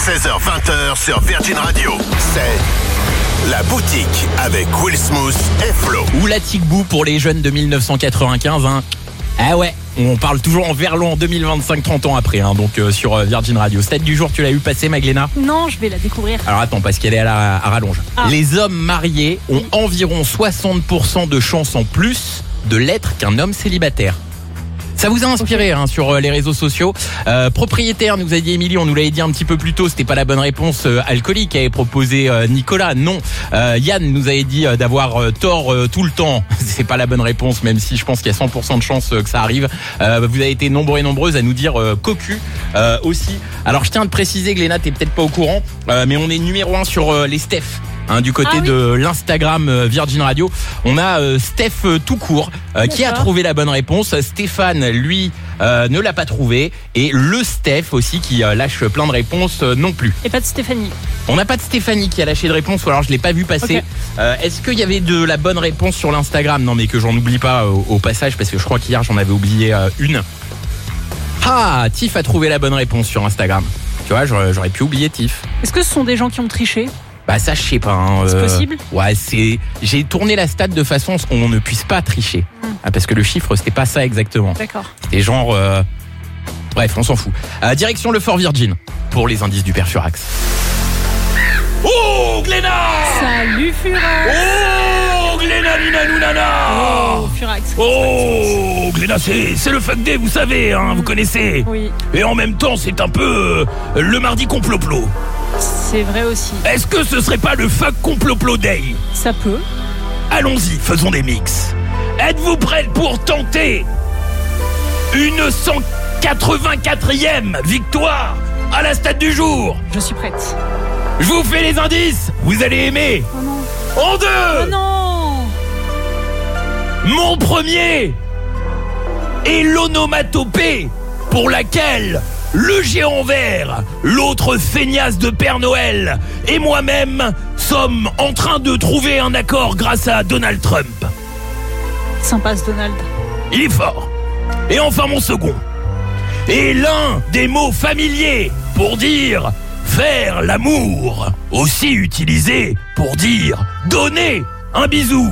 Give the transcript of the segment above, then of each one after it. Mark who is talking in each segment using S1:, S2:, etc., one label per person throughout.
S1: 16h-20h sur Virgin Radio. C'est La Boutique avec Will Smooth et Flo.
S2: Ou la Tic-Bou pour les jeunes de 1995. Ah ouais, on parle toujours en verlan 2025, 30 ans après, donc sur Virgin Radio. Stade du jour, tu l'as eu passer, Magléna ?
S3: Non, je vais la découvrir.
S2: Alors attends, parce qu'elle est à rallonge. Les hommes mariés ont environ 60% de chances en plus de l'être qu'un homme célibataire. Ça vous a inspiré sur les réseaux sociaux. Propriétaire, nous a dit Émilie, on nous l'avait dit un petit peu plus tôt, c'était pas la bonne réponse. Alcoolique avait proposé Nicolas, non. Yann nous avait dit d'avoir tort tout le temps. C'est pas la bonne réponse, même si je pense qu'il y a 100% de chance que ça arrive. Vous avez été nombreux et nombreuses à nous dire cocu aussi. Alors je tiens à te préciser, Gléna, t'es peut-être pas au courant, mais on est numéro 1 sur les Steph. Du côté de l'Instagram Virgin Radio, on a Steph tout court qui a trouvé la bonne réponse. Stéphane, lui, ne l'a pas trouvé. Et le Steph aussi qui lâche plein de réponses non plus.
S3: Et pas de Stéphanie.
S2: On n'a pas de Stéphanie qui a lâché de réponse, ou alors je l'ai pas vu passer. Est-ce qu'il y avait de la bonne réponse sur l'Instagram ? Non, mais que j'en oublie pas au passage, parce que je crois qu'hier j'en avais oublié une. Ah, Tiff a trouvé la bonne réponse sur Instagram. Tu vois, j'aurais pu oublier Tiff.
S3: Est-ce que ce sont des gens qui ont triché ?
S2: Bah ça je sais pas.
S3: C'est possible ?
S2: Ouais, j'ai tourné la stat de façon à ce qu'on ne puisse pas tricher. Parce que le chiffre c'était pas ça exactement.
S3: D'accord.
S2: C'était genre... Bref, on s'en fout. Direction le Fort Virgin pour les indices du père Furax. Oh Gléna !
S3: Salut Furax !
S2: Oh Gléna Nina Nana !
S3: Oh Furax.
S2: Oh Gléna, c'est le fuck day, vous savez, vous connaissez.
S3: Oui.
S2: Et en même temps c'est un peu le mardi complot-plot.
S3: C'est vrai aussi.
S2: Est-ce que ce serait pas le fuck complot day ?
S3: Ça peut.
S2: Allons-y, faisons des mix. Êtes-vous prêts pour tenter une 184e victoire à la stade du jour ?
S3: Je suis prête.
S2: Je vous fais les indices, vous allez aimer.
S3: Oh non.
S2: En 2.
S3: Oh non.
S2: Mon premier est l'onomatopée pour laquelle le géant vert, l'autre feignasse de Père Noël et moi-même sommes en train de trouver un accord grâce à Donald Trump.
S3: Sympa ce Donald.
S2: Il est fort. Et enfin mon second est l'un des mots familiers pour dire faire l'amour, aussi utilisé pour dire donner un bisou.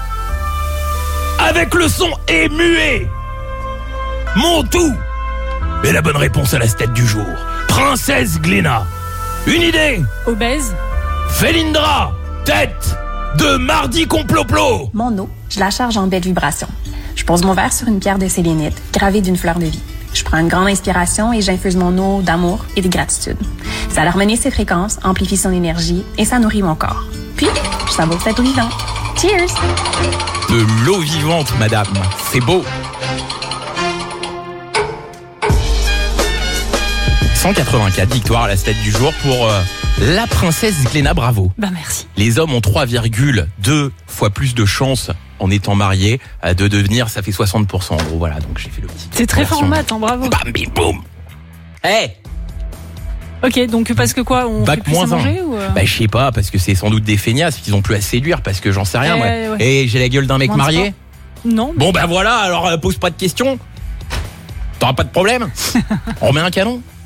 S2: Avec le son et muet. Mon tout. Et la bonne réponse à la stat du jour. Princesse Gléna. Une idée ?
S3: Obèse.
S2: Félindra. Tête de mardi complot-plot.
S4: Mon eau, je la charge en belle vibration. Je pose mon verre sur une pierre de sélénite gravée d'une fleur de vie. Je prends une grande inspiration et j'infuse mon eau d'amour et de gratitude. Ça harmonise ses fréquences, amplifie son énergie et ça nourrit mon corps. Puis, je savoure cette eau vivante. Cheers!
S2: De l'eau vivante, madame. C'est beau. 184 victoires à la stade du jour pour la princesse Gléna, bravo.
S3: Bah merci.
S2: Les hommes ont 3,2 fois plus de chances en étant mariés de devenir, ça fait 60% en gros, voilà, donc j'ai fait le petit.
S3: C'est très fort en maths, bravo.
S2: Bam, bim, boum. Hey.
S3: Ok, donc parce que quoi, on
S2: Bac
S3: fait plus à
S2: moins
S3: manger ou
S2: Bah je sais pas, parce que c'est sans doute des feignasses qu'ils ont plus à séduire, parce que j'en sais rien moi.
S3: Ouais.
S2: Et j'ai la gueule d'un mec
S3: Moins de
S2: marié.
S3: sport. Non.
S2: Bon bah voilà, alors pose pas de questions. T'auras pas de problème. On remet un canon.